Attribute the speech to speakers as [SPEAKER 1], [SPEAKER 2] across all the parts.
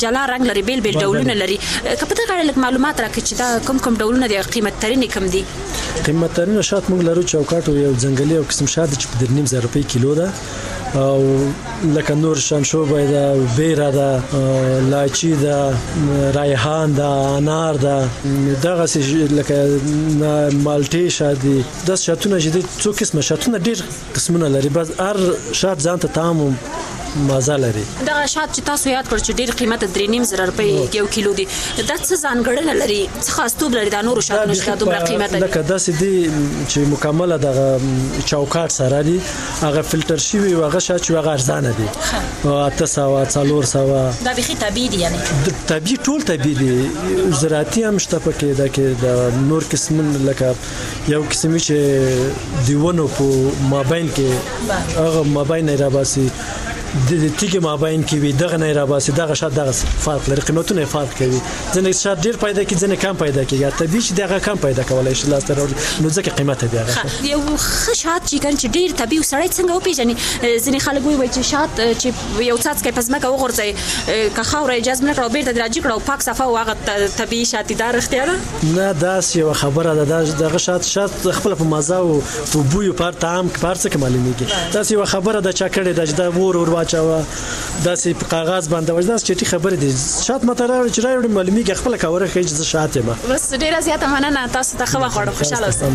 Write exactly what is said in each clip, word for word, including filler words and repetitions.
[SPEAKER 1] جلا رنگ لري، بیل بیل ډولونه لري. که په دغه اړه لږ معلومات راکړئ چې دا کوم کوم ډولونه دي، قیمت ترینې کوم دي؟
[SPEAKER 2] قیمت ترینه شات موږ لرو چوکاټ یو ځنګلي او قسم شات چې په درې نیم زره روپۍ کیلو ده، او لکه نور شانشوبه ده، بیره ده، لاچی ده، ریحان ده، انار ده، دغه لکه مالټې شات دي. دا شاتونه چې دي څو قسمه شاتونه ډیر قسمونه لري، بس هر شات ځان ته طعم مزه لري.
[SPEAKER 1] دغه شات چې تاسو یاد کړ چې ډیر قیمت درې نیم زره روپۍ یو کیلو دي، دا څه ځانګړنه لري، څه خاصتوب لري دا نورو شاتونو چې دومره قیمت لري؟
[SPEAKER 2] لکه داسې دي چې مکمله دغه چوکاټ سره دي، هغه فلټر شوي او هغه شات چې هغه ارزانه دي، اته سوه څلور سوه.
[SPEAKER 1] دا بیخي طبیعي دي؟ یعنی
[SPEAKER 2] طبیعي ټول طبیعي دي، زراعتي هم شته پکې. دا کې د نور قسم لکه یو قسمي چې د ونو په مابین کې هغه مابین نه راباسي، د تیګ مابین کې وي، دغه نه راباسي، دغه شات دغه فرق لري، قیمتونه فرق کوي. ځنه شات ډیر پیدا کوي، ځنه کم پیدا کوي. طبیعي چې دغه کم پیدا کولای شي لاس تر نو ځکه قیمت دی هغه.
[SPEAKER 1] یو ښه شات چې ګن چې ډیر طبیعي سړی څنګه وپیژني؟ ځینې خلک وایي چې شات چې یو څاڅکی په ځمکه وغورځي، که خاوره اجازه نه کړه او بیرته راجع کړه او پاک صفه او هغه طبیعي شات دار اختیار
[SPEAKER 2] نه. داس یو خبره ده، دغه شات شات خپل په مزه او په بوی په طعم کې پارڅ کې معلومیږي. داس یو خبره ده چې کړي د دا ور ور واچو داسې په کاغذ باندې وځداس چې ټی خبره دي شات متره چې راوړي معلومیږي خپل کاوره کوي چې شات ما.
[SPEAKER 1] بس ډیره زیاته مننه، تاسو ته خو خوړم، خوشاله اوسئ.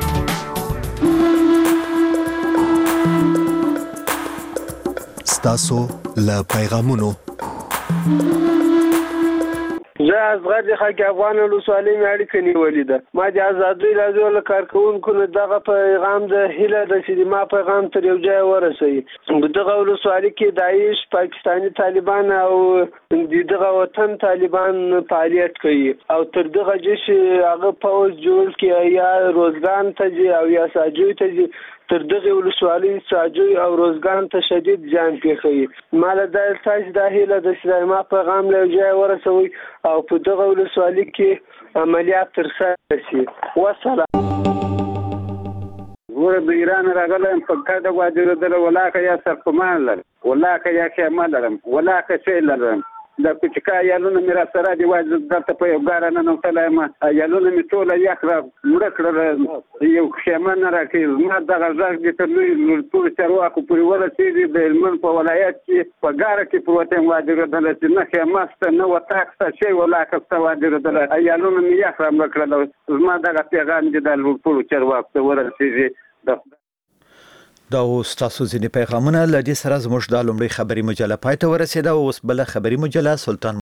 [SPEAKER 3] ستاسو له پیغامونو
[SPEAKER 4] زه اصغر د خاک افغان ولسوالۍ مې اړیکه نیولې ده. ما د ازادۍ راډیو له کارکوونکو نه دغه پیغام د هیله ده چې ما پیغام تر یو ځای ورسوي. دغه ولسوالۍ کې داعش، پاکستاني طالبان او دغه وطن طالبان فعالیت کوي او تر دغه جش هغه پوز جوړ کې یا روزګان ته ځي او یا ساجوی ته ځي، تر دغه ولسوالۍ ساجوی او روزګان ته شدید زیان پیښوي. ما له دا تاسو د هیله د چې ما پیغام له ځای ورسوي او په دغه ولسوالۍ کې عملیات ترسره شي. والسلام.
[SPEAKER 5] ګوره د ایران راغلم په کډه واجر دل ولاکه یا سرقمان لرم، ولاکه یا خیمه لرم، ولاکه شی لرم. د کوچکا یالونه مې را سره دی واجر درته په یو ګاره نه نوتلایم، یالونه مې ټوله یخ را مړه کړل، یو خیمه نه راکړي. ما دغه غږ دې تر لوی ټولو چارواکو پورې ورسېږي. د هلمند په ولایت کې په ګاره کې پروت یم واجرېدلی چې نه خیمه شته نه وطاق شته، شی ولاکه شته واجرېدلی. یالونه مې یخ را مړه کړل. زما دغه پیغام دې د ټولو چارواکو ته ورسېږي.
[SPEAKER 6] دا اوس تاسو ځینې پیغامونه له دې سره زموږ د لومړۍ خبري مجله پای ته ورسېده. اوس بله خبري مجله سلطان